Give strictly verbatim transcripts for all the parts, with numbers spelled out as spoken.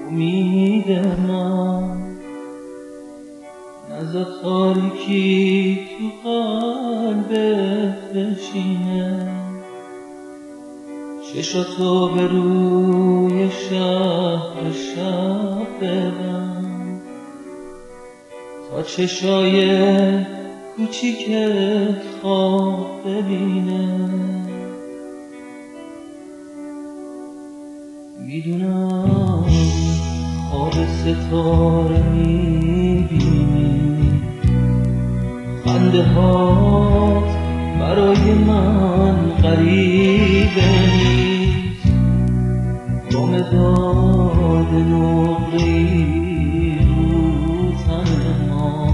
امید من نزا تاریکی تو قلبت بشینه، چشاتو به روی شهر شب ببند تا چشای کوچیکت خواب ببینه. میدونم خواب ستاره میبینی، خنده هات برای من غریبه نیست، با مداد نقلی رو تن ما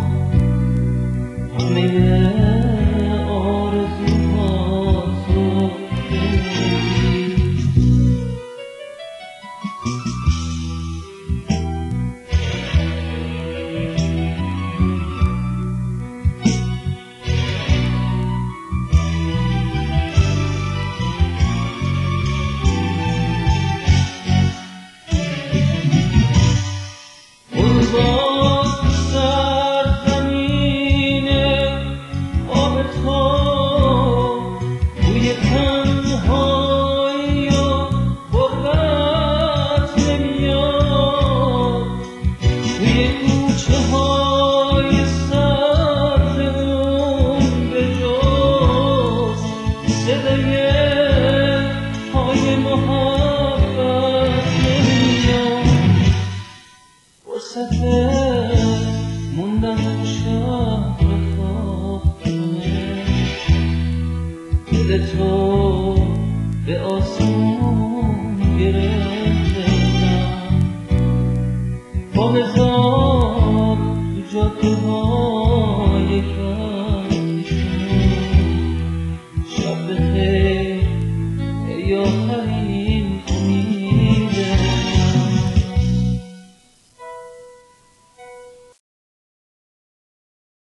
همه آرزوهاتو بنویس. موندن تو شهر خاطره، دل تو به آسمون گرفته من با